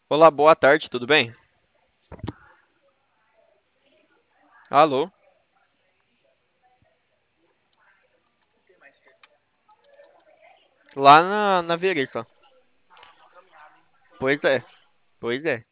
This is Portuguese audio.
Olá, boa tarde, tudo bem? Alô? Lá na Verifa. Pois é, pois é.